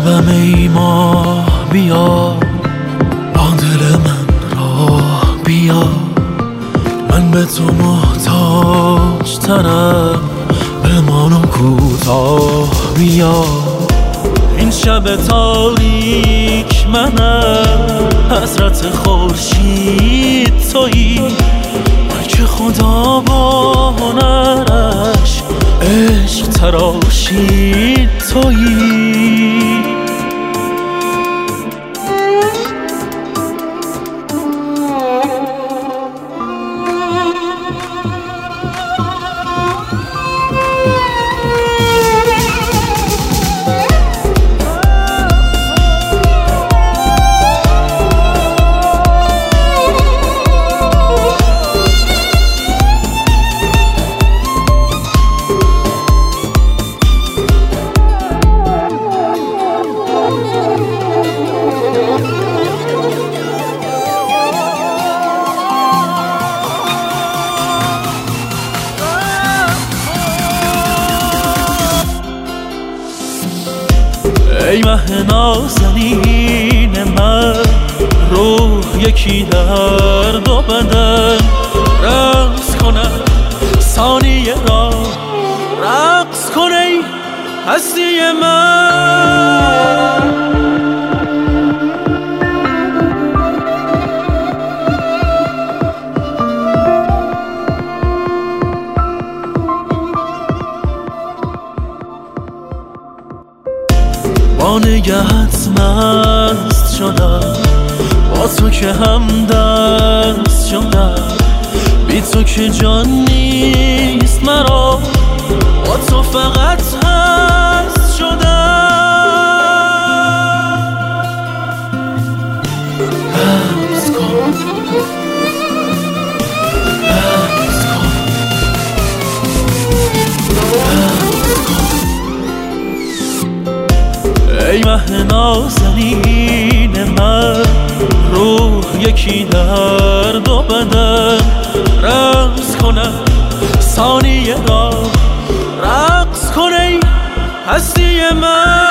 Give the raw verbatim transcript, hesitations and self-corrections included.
شبم ای ماه بیا، با دل من را بیا، من به تو محتاج ترم، بمانم کوتاه بیا. این شب تاریک منم، حضرت خورشید تویی، که خدا با هنرش عشق تراشید تویی. ای مه نازنین من، روح یکی در دو بدن، رقص کنم ثانیه را، رقص کن ای هستی من. با نگهت مست شدم، با تو که هم دست شدم، بی تو که جان نیست مرا، با تو فقط هست شدم. حبس کن، حبس کن، حبس کن. ای مه نازنین من، روح یکی در دو بدن، رقص کنم ثانیه را، رقص کن ای هستی من.